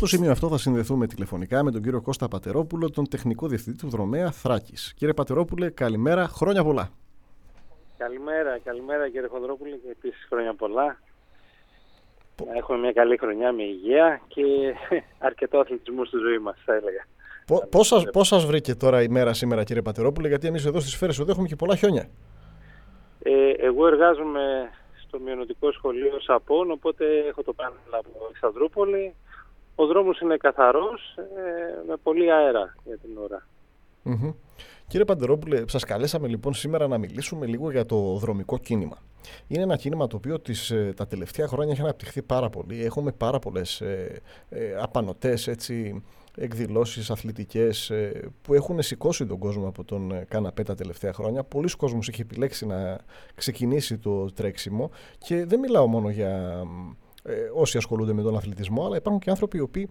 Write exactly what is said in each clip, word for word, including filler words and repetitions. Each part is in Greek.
Στο σημείο αυτό θα συνδεθούμε τηλεφωνικά με τον κύριο Κώστα Πατερόπουλο, τον τεχνικό διευθυντή του δρομέα Θράκης. Κύριε Πατερόπουλε, καλημέρα, χρόνια πολλά. Καλημέρα, καλημέρα κύριε Χονδρόπουλε και επίσης χρόνια πολλά. Πο... Να έχουμε μια καλή χρονιά με υγεία και αρκετό αθλητισμό στη ζωή μας, θα έλεγα. Πο, πώς, σας, πώς σας βρήκε τώρα η μέρα σήμερα κύριε Πατερόπουλε, γιατί εμείς εδώ στις Σφαίρες εδώ έχουμε και πολλά χιόνια. Ε, εγώ εργάζομαι στο μειονοτικό σχολείο Σαπών, οπότε έχω το πάνελ από Αλεξανδρούπολη. Ο δρόμος είναι καθαρός, ε, με πολύ αέρα για την ώρα. Mm-hmm. Κύριε Πατερόπουλε, σας καλέσαμε λοιπόν σήμερα να μιλήσουμε λίγο για το δρομικό κίνημα. Είναι ένα κίνημα το οποίο τις, τα τελευταία χρόνια έχει αναπτυχθεί πάρα πολύ. Έχουμε πάρα πολλές ε, ε, απανωτές έτσι, εκδηλώσεις αθλητικές ε, που έχουν σηκώσει τον κόσμο από τον καναπέ τα τελευταία χρόνια. Πολλοί κόσμος έχει επιλέξει να ξεκινήσει το τρέξιμο και δεν μιλάω μόνο για ε, όσοι ασχολούνται με τον αθλητισμό, αλλά υπάρχουν και άνθρωποι οι οποίοι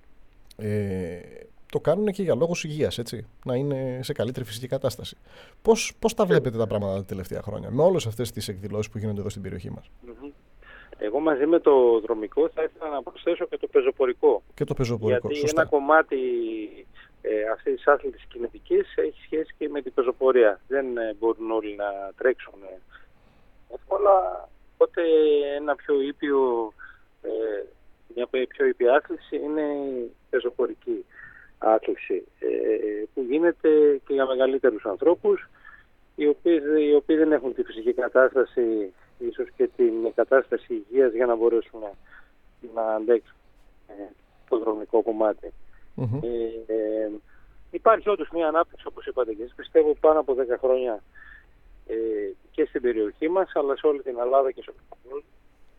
ε, το κάνουν και για λόγους υγείας, έτσι, να είναι σε καλύτερη φυσική κατάσταση. Πώς, πώς τα βλέπετε τα πράγματα τα τελευταία χρόνια, με όλες αυτές τις εκδηλώσεις που γίνονται εδώ στην περιοχή μας? Mm-hmm. Εγώ μαζί με το δρομικό θα ήθελα να προσθέσω και το πεζοπορικό. Και το πεζοπορικό, γιατί σωστά. Ένα κομμάτι ε, αυτής της άθλητης κινητικής έχει σχέση και με την πεζοπορία. Δεν ε, μπορούν όλοι να τρέξουν εύκολα, οπότε ένα πιο ήπιο, ε, μια πιο ήπια άθληση είναι η πεζοπορική άθληση, ε, που γίνεται και για μεγαλύτερους ανθρώπους, οι οποίοι, οι οποίοι δεν έχουν τη φυσική κατάσταση, ίσως και την κατάσταση υγείας για να μπορέσουν να, να αντέξουν ε, το δρομικό κομμάτι. Mm-hmm. Ε, ε, υπάρχει όντως μια ανάπτυξη, όπως είπατε και εσείς, πιστεύω πάνω από δέκα χρόνια ε, και στην περιοχή μας, αλλά σε όλη την Ελλάδα και σε όλη την Ελλάδα.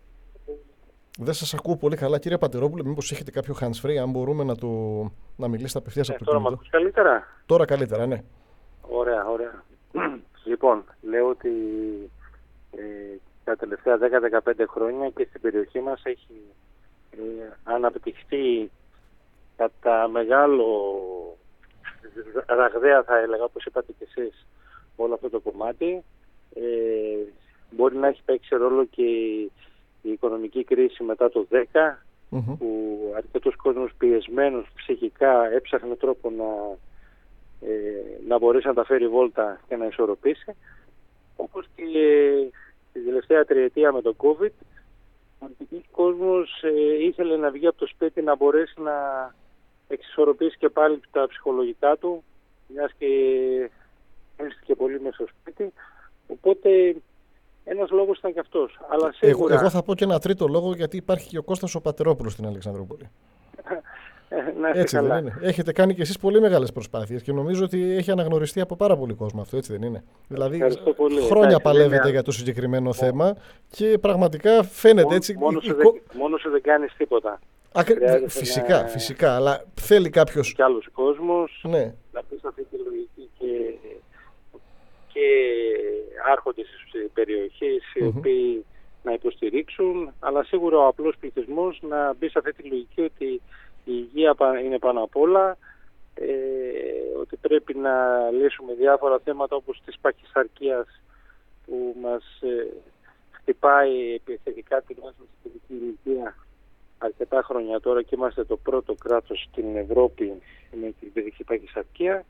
Δεν σας ακούω πολύ καλά, κύριε Πατερόπουλε. Μήπως έχετε κάποιο hands-free, αν μπορούμε να, το, να μιλήσετε απευθείας ε, από το κινητό. Τώρα μ' ακούς καλύτερα? Τώρα καλύτερα, ναι. Ωραία, ωραία. Λοιπόν, λέω ότι ε, τα τελευταία δέκα με δεκαπέντε χρόνια και στην περιοχή μας έχει ε, αναπτυχθεί κατά μεγάλο ραγδαία, θα έλεγα, όπως είπατε και εσείς, όλο αυτό το κομμάτι. Ε, μπορεί να έχει παίξει ρόλο και η οικονομική κρίση μετά το δέκα, mm-hmm. που αρκετός κόσμος πιεσμένος ψυχικά έψαχνε τρόπο να, ε, να μπορέσει να τα φέρει βόλτα και να ισορροπήσει. Όπως και την τελευταία τριετία με το COVID, αρκετός κόσμος ε, ήθελε να βγει από το σπίτι να μπορέσει να εξισορροπήσει και πάλι τα ψυχολογικά του, μιας και έστηκε πολύ μέσα στο σπίτι. Οπότε ένας λόγος ήταν και αυτός. Αλλά σίγουρα... εγώ, εγώ θα πω και ένα τρίτο λόγο, γιατί υπάρχει και ο Κώστας ο Πατερόπουλος στην Αλεξανδρούπολη. Έτσι καλά. Δεν είναι? Έχετε κάνει και εσείς πολύ μεγάλες προσπάθειες και νομίζω ότι έχει αναγνωριστεί από πάρα πολύ κόσμο αυτό, έτσι δεν είναι? Δηλαδή πολύ. χρόνια Εντάξει, παλεύετε είναι... για το συγκεκριμένο Μό... θέμα και πραγματικά φαίνεται μόνο, έτσι. Μόνο σου, δεν, μόνο σου δεν κάνεις τίποτα. Ακρι... Φυσικά, να... φυσικά, αλλά θέλει κάποιος... Και άλλος κόσμος, ναι. Να πεις αυτή τη λογική και, και άρχοντες της περιοχής οι mm-hmm. οποίοι να υποστηρίξουν, αλλά σίγουρα ο απλός πληθυσμός να μπει σε αυτή τη λογική ότι η υγεία είναι πάνω απ' όλα, ε, ότι πρέπει να λύσουμε διάφορα θέματα όπως της παχυσαρκίας που μας ε, χτυπάει επιθετικά την παιδική ηλικία αρκετά χρόνια τώρα και είμαστε το πρώτο κράτος στην Ευρώπη με την παιδική παχυσαρκία.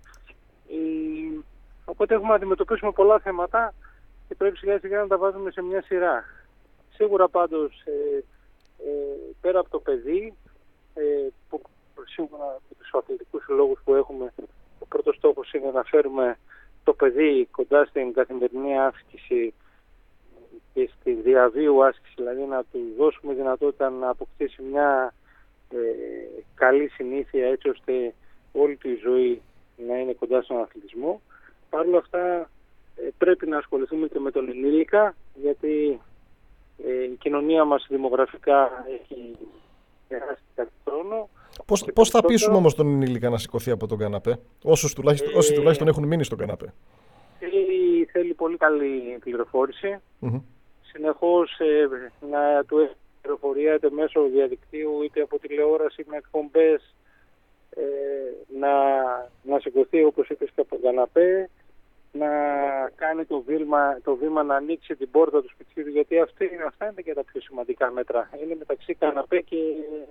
Ε, οπότε έχουμε να αντιμετωπίσουμε πολλά θέματα και πρέπει σιγά σιγά να τα βάζουμε σε μια σειρά. Σίγουρα πάντως ε, ε, πέρα από το παιδί, ε, που σίγουρα από τους αθλητικούς λόγους που έχουμε, ο πρώτος στόχος είναι να φέρουμε το παιδί κοντά στην καθημερινή άσκηση και στη διαβίου άσκηση, δηλαδή να του δώσουμε δυνατότητα να αποκτήσει μια ε, καλή συνήθεια έτσι ώστε όλη του η ζωή να είναι κοντά στον αθλητισμό. Παρ' όλα αυτά ε, πρέπει να ασχοληθούμε και με τον ενήλικα, γιατί ε, η κοινωνία μας δημογραφικά έχει περάσει κάτι χρόνο. Πώς, πώς θα πείσουμε όμως τον ενήλικα να σηκωθεί από τον καναπέ, όσους τουλάχιστον, ε, όσοι τουλάχιστον έχουν μείνει στον καναπέ? Θέλει, θέλει πολύ καλή πληροφόρηση. Mm-hmm. Συνεχώς ε, να του έχει πληροφορία είτε μέσω διαδικτύου είτε από τηλεόραση με εκπομπές, ε, να, να σηκωθεί όπως είπες και από τον καναπέ, να κάνει το βήμα, το βήμα να ανοίξει την πόρτα του σπιτιού, γιατί αυτή, αυτά είναι και τα πιο σημαντικά μέτρα. Είναι μεταξύ καναπέ και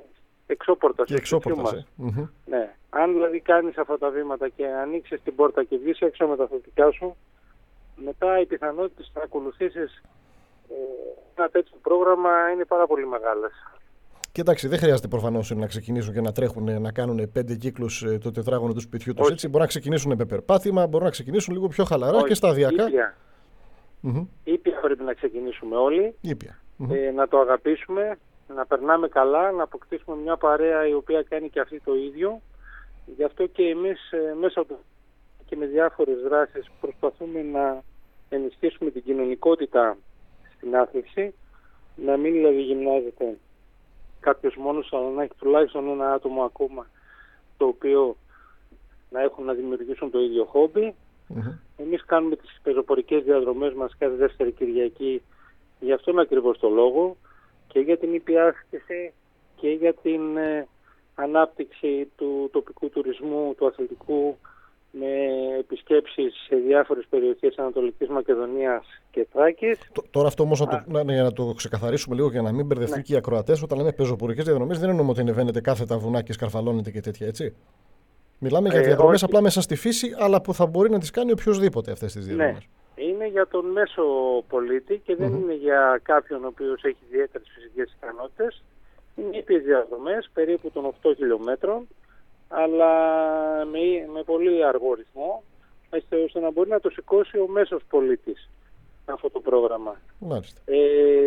εξώπορτα και εξώπορτα. Ε. Mm-hmm. Ναι. Αν δηλαδή κάνεις αυτά τα βήματα και ανοίξεις την πόρτα και βγεις έξω με τα θετικά σου, μετά οι πιθανότητες να ακολουθήσεις ε, ένα τέτοιο πρόγραμμα είναι πάρα πολύ μεγάλες. Και εντάξει, δεν χρειάζεται προφανώς να ξεκινήσουν και να τρέχουν, να κάνουν πέντε κύκλους το τετράγωνο του σπιτιού τους. Έτσι. Μπορούν να ξεκινήσουν με περπάτημα, μπορούν να ξεκινήσουν λίγο πιο χαλαρά. Όχι, και σταδιακά. Ήπια. Mm-hmm. Ήπια πρέπει να ξεκινήσουμε όλοι. Ήπια. Mm-hmm. Ε, να το αγαπήσουμε, να περνάμε καλά, να αποκτήσουμε μια παρέα η οποία κάνει και αυτή το ίδιο. Γι' αυτό και εμείς ε, μέσα από και με διάφορες δράσεις προσπαθούμε να ενισχύσουμε την κοινωνικότητα στην άθληση, να μην δηλαδή γυμνάζεται κάποιος μόνος, αλλά να έχει τουλάχιστον ένα άτομο ακόμα το οποίο να έχουν να δημιουργήσουν το ίδιο χόμπι. Mm-hmm. Εμείς κάνουμε τις πεζοπορικές διαδρομές μας κάθε δεύτερη Κυριακή για αυτόν ακριβώς το λόγο, και για την ήπια άσκηση και για την ε, ανάπτυξη του τοπικού τουρισμού, του αθλητικού, με επισκέψεις σε διάφορες περιοχές Ανατολικής Μακεδονίας και Θράκης. Τώρα αυτό όμως, να το, να, για να το ξεκαθαρίσουμε λίγο για να μην μπερδευτούν ναι. και οι ακροατές, όταν λέμε πεζοπορικές διαδρομές δεν εννοούμε ότι ανεβαίνετε κάθετα βουνά και σκαρφαλώνετε και τέτοια, έτσι. Μιλάμε ε, για διαδρομές όχι. απλά μέσα στη φύση, αλλά που θα μπορεί να τις κάνει οποιοδήποτε αυτές τις διαδρομές. Ναι. Είναι για τον μέσο πολίτη και δεν mm-hmm. είναι για κάποιον ο οποίος έχει ιδιαίτερες φυσικές ικανότητες. Είναι ήπιες διαδρομές, περίπου των οκτώ χιλιόμετρων, αλλά με, με πολύ αργό ρυθμό, ώστε να μπορεί να το σηκώσει ο μέσος πολίτης αυτό το πρόγραμμα. Μάλιστα. Ε,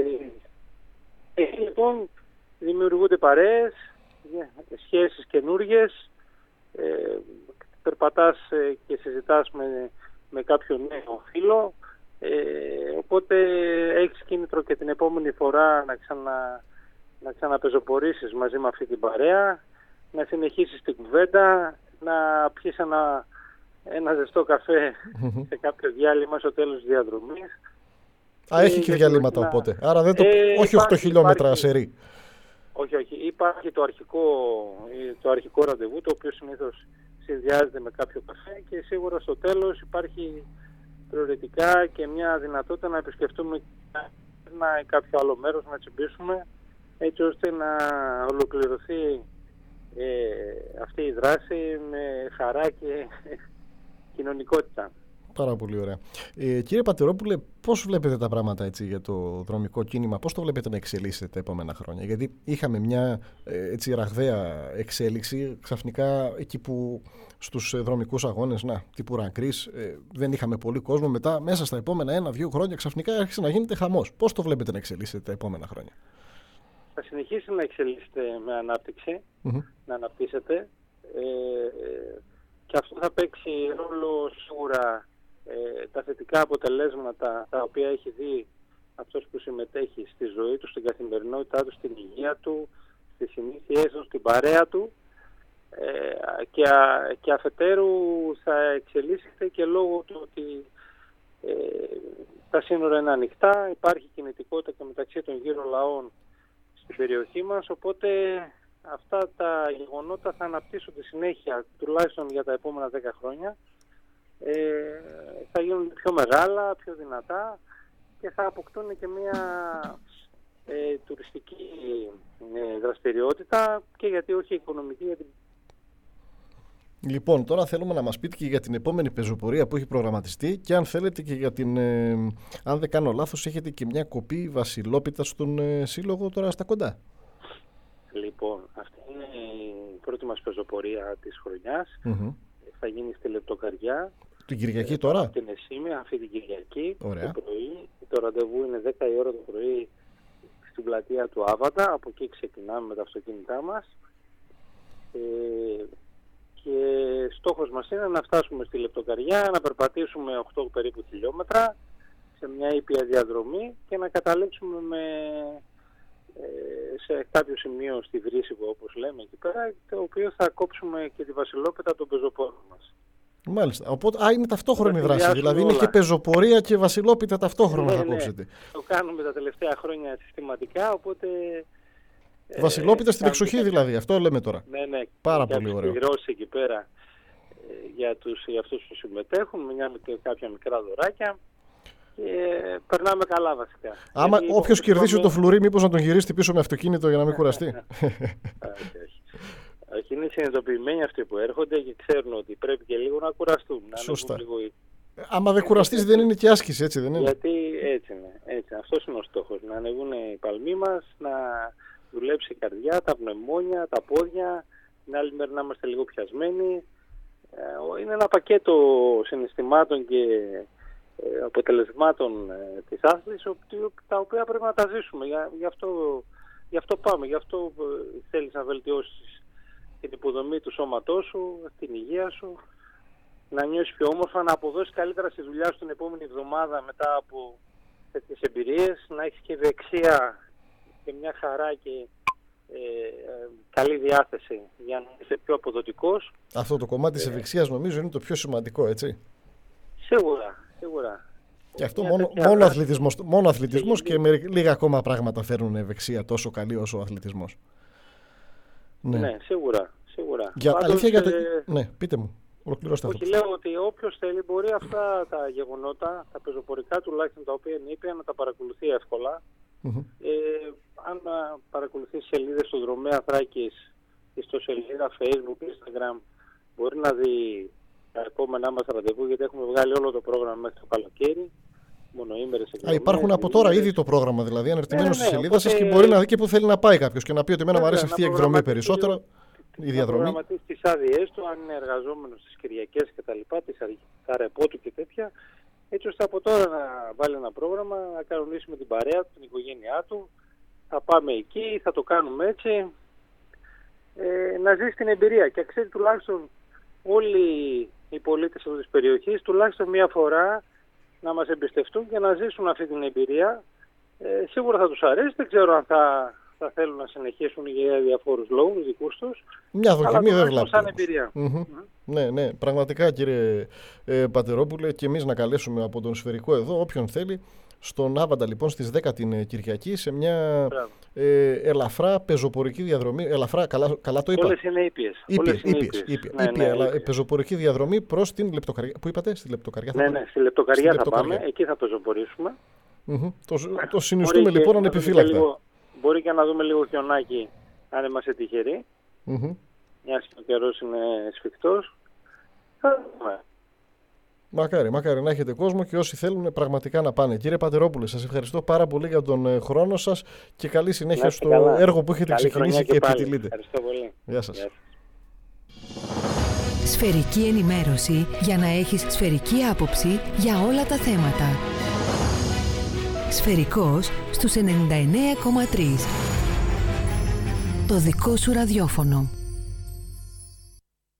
ε, λοιπόν, δημιουργούνται παρέες, σχέσεις καινούργιες, ε, περπατάς και συζητάς με, με κάποιον νέο φίλο, ε, οπότε έχεις κίνητρο και την επόμενη φορά να, ξανα, να ξαναπεζοπορήσεις μαζί με αυτή την παρέα, να συνεχίσεις την κουβέντα, να πιεις ένα, ένα ζεστό καφέ σε κάποιο διάλειμμα στο τέλος της διαδρομής. Α, έχει και διαλύματα να... οπότε. Άρα δεν το... ε, όχι οκτώ χιλιόμετρα σερί. Όχι, όχι. Υπάρχει το αρχικό, το αρχικό ραντεβού, το οποίο συνήθως συνδυάζεται με κάποιο καφέ, και σίγουρα στο τέλος υπάρχει προαιρετικά και μια δυνατότητα να επισκεφτούμε ένα ή κάποιο άλλο μέρος, να τσιμπήσουμε, έτσι ώστε να ολοκληρωθεί ε, αυτή η δράση με χαρά και κοινωνικότητα. Πάρα πολύ ωραία. Ε, κύριε Πατερόπουλε, πώς βλέπετε τα πράγματα έτσι, για το δρομικό κίνημα, πώς το βλέπετε να εξελίσσεται τα επόμενα χρόνια? Γιατί είχαμε μια έτσι, ραγδαία εξέλιξη ξαφνικά εκεί που στους δρομικούς αγώνες, να, τύπου Ρανκρίς, ε, δεν είχαμε πολύ κόσμο. Μετά, μέσα στα επόμενα ένα-δύο χρόνια, ξαφνικά άρχισε να γίνεται χαμός. Πώς το βλέπετε να εξελίσσεται τα επόμενα χρόνια? Θα συνεχίσει να εξελίσσεται με ανάπτυξη, mm-hmm. να αναπτύσσεται. Ε, και αυτό θα παίξει ρόλο σίγουρα ε, τα θετικά αποτελέσματα τα οποία έχει δει αυτός που συμμετέχει στη ζωή του, στην καθημερινότητά του, στην υγεία του, στις συνήθειές του, στην παρέα του, ε, και, α, και αφετέρου θα εξελίσσεται και λόγω του ότι ε, τα σύνορα είναι ανοιχτά, υπάρχει κινητικότητα και μεταξύ των γύρω λαών στην περιοχή μας, οπότε αυτά τα γεγονότα θα αναπτύσσονται συνέχεια, τουλάχιστον για τα επόμενα δέκα χρόνια. Ε, θα γίνουν πιο μεγάλα, πιο δυνατά και θα αποκτούν και μια ε, τουριστική ε, δραστηριότητα, και γιατί όχι οικονομική. Γιατί... Λοιπόν, τώρα θέλουμε να μας πείτε και για την επόμενη πεζοπορία που έχει προγραμματιστεί, και αν θέλετε και για την, ε, αν δεν κάνω λάθος, έχετε και μια κοπή βασιλόπιτα στον ε, σύλλογο τώρα στα κοντά. Λοιπόν, αυτή είναι η πρώτη μας πεζοπορία της χρονιάς. Mm-hmm. Θα γίνει στη Λεπτοκαριά. Την Κυριακή τώρα? Την Εσήμη, αυτή την Κυριακή. Ωραία. Το πρωί. Το ραντεβού είναι δέκα η ώρα το πρωί στην πλατεία του Άβαντα. Από εκεί ξεκινάμε με τα αυτοκίνητά μας. Ε, και στόχος μας είναι να φτάσουμε στη Λεπτοκαριά, να περπατήσουμε οκτώ περίπου χιλιόμετρα σε μια ήπια διαδρομή και να καταλήξουμε με... σε κάποιο σημείο στη Βρύσικο, όπως λέμε εκεί πέρα, το οποίο θα κόψουμε και τη βασιλόπιτα των πεζοπόρων μας. Μάλιστα. Οπότε, α, είναι ταυτόχρονη δράση. Δηλαδή όλα. Είναι και πεζοπορία και βασιλόπιτα ταυτόχρονα, ναι, θα κόψετε. Ναι. Το κάνουμε τα τελευταία χρόνια συστηματικά, οπότε... Βασιλόπιτα ε, στην εξοχή δηλαδή, αυτό λέμε τώρα. Ναι, ναι. Πάρα πολύ ωραίο. Πληρώσει εκεί πέρα ε, για, τους, για αυτούς που συμμετέχουν, με, μια, με κάποια μικρά δωράκια. Ε, περνάμε καλά βασικά. Άμα όποιος κερδίσει με... το φλουρί, μήπως να τον γυρίσει πίσω με αυτοκίνητο για να μην κουραστεί. όχι, όχι. όχι, είναι συνειδητοποιημένοι αυτοί που έρχονται και ξέρουν ότι πρέπει και λίγο να κουραστούν. Να Σωστά. λίγο... Άμα δεν κουραστείς δεν είναι και άσκηση, έτσι δεν είναι? Γιατί έτσι είναι. Έτσι. Αυτός είναι ο στόχος. Να ανεβούν οι παλμοί μας, να δουλέψει η καρδιά, τα πνευμόνια, τα πόδια. Την άλλη μέρα να είμαστε λίγο πιασμένοι. Είναι ένα πακέτο συναισθημάτων και αποτελεσμάτων της άθλησης, τα οποία πρέπει να τα ζήσουμε. Γι' αυτό, γι' αυτό πάμε. Γι' αυτό θέλεις να βελτιώσεις την υποδομή του σώματός σου, την υγεία σου, να νιώσεις πιο όμορφα, να αποδώσεις καλύτερα στη δουλειά σου την επόμενη εβδομάδα μετά από τέτοιες εμπειρίες, να έχεις και ευεξία και μια χαρά και ε, ε, καλή διάθεση για να είσαι πιο αποδοτικός. Αυτό το κομμάτι της ε, ευεξίας νομίζω είναι το πιο σημαντικό, έτσι? Σίγουρα, σίγουρα. Και αυτό μόνο, μόνο αθλητισμός, μόνο αθλητισμός και, και με λίγα ακόμα πράγματα φέρνουν ευεξία τόσο καλή όσο ο αθλητισμός. Ναι, ναι σίγουρα, σίγουρα. Για, Πάντως, αλήθεια, για το... ε... Ναι, πείτε μου. Ολοκληρώστε αυτό. Όχι, λέω ότι όποιος θέλει μπορεί αυτά τα γεγονότα, τα πεζοπορικά τουλάχιστον τα οποία είναι ήπια, να τα παρακολουθεί εύκολα. Mm-hmm. Ε, αν παρακολουθεί σελίδες του Δρομέα Θράκης, ιστοσελίδα Facebook, Instagram, μπορεί να δει τα επόμενά μας ραντεβού, γιατί έχουμε βγάλει όλο το πρόγραμμα μέχρι το καλοκαίρι. Μονοήμερες εκδρομές. Α, υπάρχουν από τώρα ήδη το πρόγραμμα, δηλαδή αναρτημένο ναι, ναι, στη σελίδα σας και μπορεί να δει και που θέλει να πάει κάποιος και να πει ότι εμένα μου αρέσει αυτή η εκδρομή περισσότερο. Η διαδρομή. Να προγραμματίσει τις άδειές του, αν είναι εργαζόμενος στις Κυριακές και τα λοιπά, τα ρεπό του και τέτοια, έτσι ώστε από τώρα να βάλει ένα πρόγραμμα, να κανονίσει με την παρέα του, την οικογένειά του, θα πάμε εκεί, θα το κάνουμε έτσι, ε, να ζήσει την εμπειρία και ξέρει τουλάχιστον όλοι οι πολίτες αυτής της περιοχής τουλάχιστον μία φορά να μας εμπιστευτούν και να ζήσουν αυτή την εμπειρία. Ε, σίγουρα θα τους αρέσει, δεν ξέρω αν θα... θα θέλουν να συνεχίσουν για διαφόρους λόγους δικούς τους. Μια δοκιμή δεν βλάπτει. Σαν εμπειρία. Mm-hmm. Mm-hmm. Ναι, ναι, πραγματικά κύριε ε, Πατερόπουλε, και εμείς να καλέσουμε από τον Σφαιρικό εδώ όποιον θέλει στον Άβαντα λοιπόν στις δέκα την Κυριακή σε μια ε, ελαφρά πεζοπορική διαδρομή. Ελαφρά, καλά, καλά το είπα. Όλες είναι ήπιες. Ήπιες, ήπιες, ήπιες, ναι, ήπια, ναι, ναι, πεζοπορική διαδρομή προς την Λεπτοκαριά. Πού είπατε, στη Λεπτοκαριά? Ναι, ναι, στη Λεπτοκαριά θα πάμε, εκεί θα πεζοπορήσουμε. Mm-hmm. Το, το συνιστούμε λοιπόν ανεπιφύλακτα. Μπορεί και να δούμε λίγο χιονάκι, αν είμαστε τυχεροί. Mm-hmm. Μιας και ο καιρός είναι σφιχτός. Μακάρι, μακάρι να έχετε κόσμο και όσοι θέλουν πραγματικά να πάνε. Κύριε Πατερόπουλε, σας ευχαριστώ πάρα πολύ για τον χρόνο σας και καλή συνέχεια στο καλά. έργο που έχετε καλή ξεκινήσει και, και επιτελείτε. Ευχαριστώ πολύ. Γεια σας. Γεια. Σφαιρική ενημέρωση για να έχεις σφαιρική άποψη για όλα τα θέματα. Σφαιρικός στους ενενήντα εννέα κόμμα τρία. Το δικό σου ραδιόφωνο.